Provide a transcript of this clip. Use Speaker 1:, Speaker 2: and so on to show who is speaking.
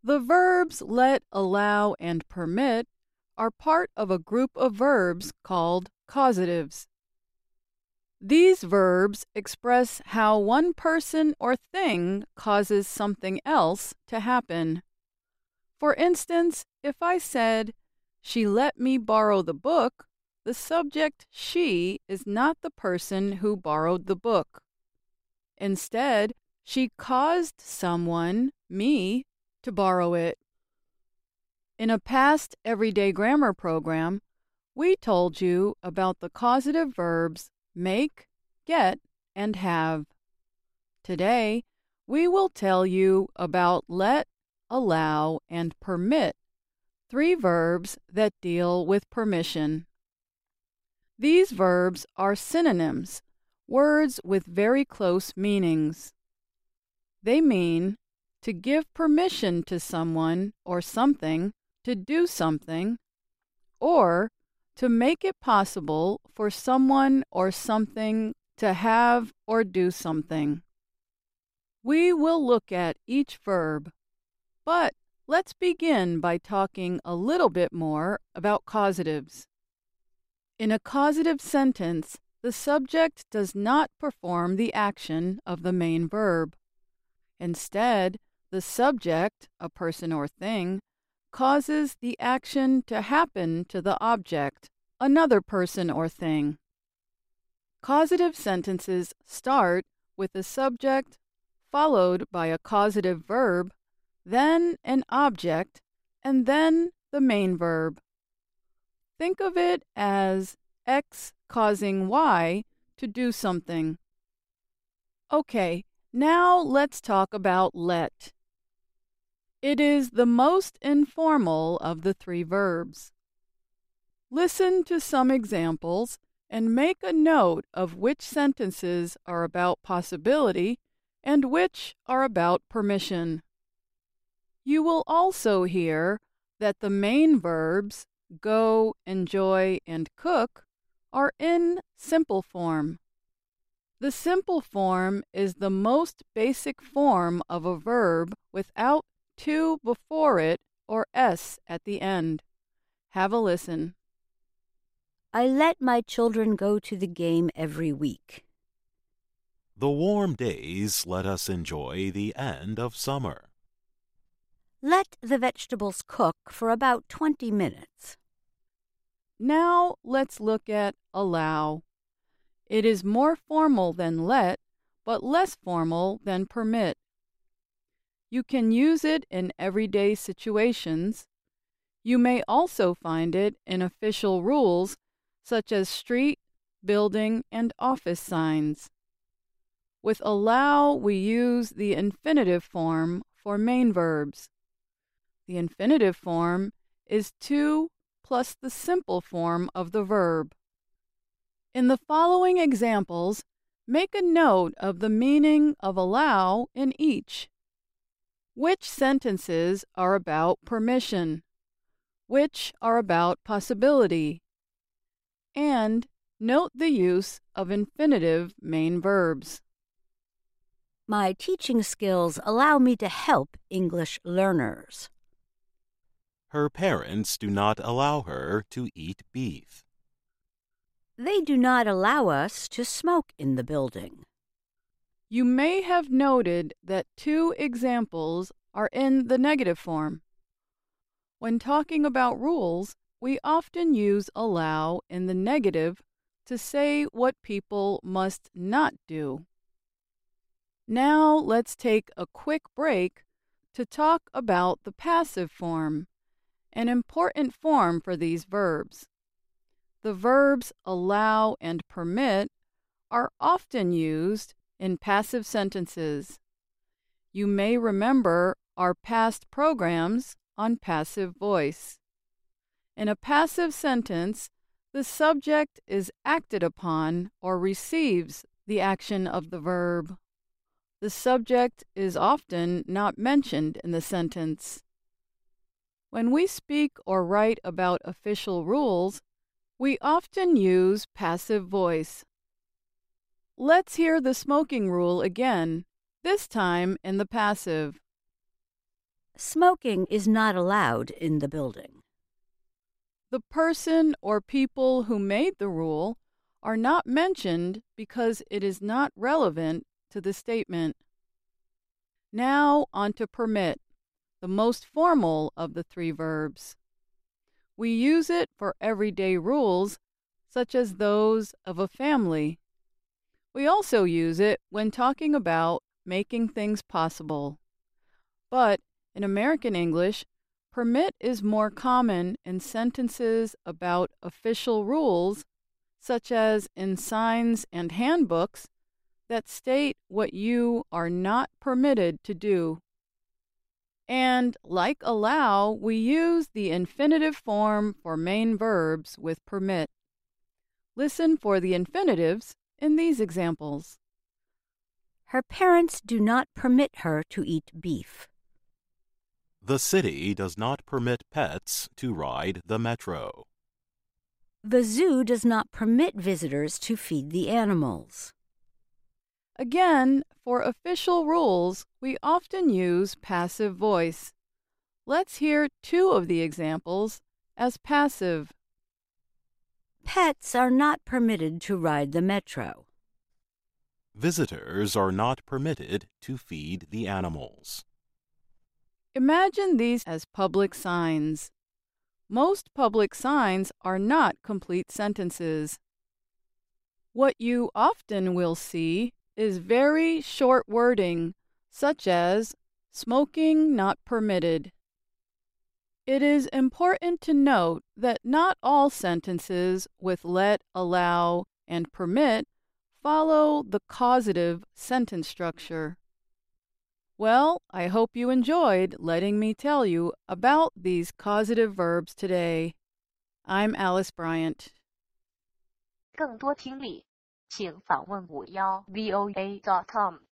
Speaker 1: The verbs let, allow, and permit are part of a group of verbs called causatives. These verbs express how one person or thing causes something else to happen. For instance, if I said, "She let me borrow the book," the subject "she" is not the person who borrowed the book. Instead, she caused someone, me, to borrow it. In a past everyday grammar program, we told you about the causative verbs make, get, and have. Today, we will tell you about let, allow, and permit, three verbs that deal with permission. These verbs are synonyms, words with very close meanings. They mean to give permission to someone or something to do something, or to make it possible for someone or something to have or do something. We will look at each verb, but let's begin by talking a little bit more about causatives. In a causative sentence, the subject does not perform the action of the main verb. Instead, the subject, a person or thing, causes the action to happen to the object, another person or thing. Causative sentences start with the subject, followed by a causative verb, then an object, and then the main verb. Think of it as X causing Y to do something. Okay, now let's talk about let. It is the most informal of the three verbs. Listen to some examples and make a note of which sentences are about possibility and which are about permission. You will also hear that the main verbs go, enjoy, and cook are in simple form. The simple form is the most basic form of a verb without to before it or s at the end. Have a listen.
Speaker 2: I let my children go to the game every week.
Speaker 3: The warm days let us enjoy the end of summer.
Speaker 2: Let the vegetables cook for about 20 minutes.
Speaker 1: Now let's look at allow. It is more formal than let, but less formal than permit. You can use it in everyday situations. You may also find it in official rules such as street, building, and office signs. With allow, we use the infinitive form for main verbs. The infinitive form is to plus the simple form of the verb. In the following examples, make a note of the meaning of allow in each. Which sentences are about permission? Which are about possibility? And note the use of infinitive main verbs.
Speaker 2: My teaching skills allow me to help English learners.
Speaker 3: Her parents do not allow her to eat beef.
Speaker 2: They do not allow us to smoke in the building.
Speaker 1: You may have noted that two examples are in the negative form. When talking about rules, we often use allow in the negative to say what people must not do. Now let's take a quick break to talk about the passive form, an important form for these verbs. The verbs allow and permit are often used in passive sentences. You may remember our past programs on passive voice. In a passive sentence, the subject is acted upon or receives the action of the verb. The subject is often not mentioned in the sentence. When we speak or write about official rules, we often use passive voice. Let's hear the smoking rule again, this time in the passive.
Speaker 2: Smoking is not allowed in the building.
Speaker 1: The person or people who made the rule are not mentioned because it is not relevant to the statement. Now on to permit, the most formal of the three verbs. We use it for everyday rules, such as those of a family. We also use it when talking about making things possible. But in American English, permit is more common in sentences about official rules, such as in signs and handbooks, that state what you are not permitted to do. And like allow, we use the infinitive form for main verbs with permit. Listen for the infinitives in these examples.
Speaker 2: Her parents do not permit her to eat beef.
Speaker 3: The city does not permit pets to ride the metro.
Speaker 2: The zoo does not permit visitors to feed the animals.
Speaker 1: Again, for official rules, we often use passive voice. Let's hear two of the examples as passive.
Speaker 2: Pets are not permitted to ride the metro.
Speaker 3: Visitors are not permitted to feed the animals.
Speaker 1: Imagine these as public signs. Most public signs are not complete sentences. What you often will see is very short wording, such as smoking not permitted. It is important to note that not all sentences with let, allow, and permit follow the causative sentence structure. Well, I hope you enjoyed letting me tell you about these causative verbs today. I'm Alice Bryant.
Speaker 4: 更多听力，请访问51voa.com。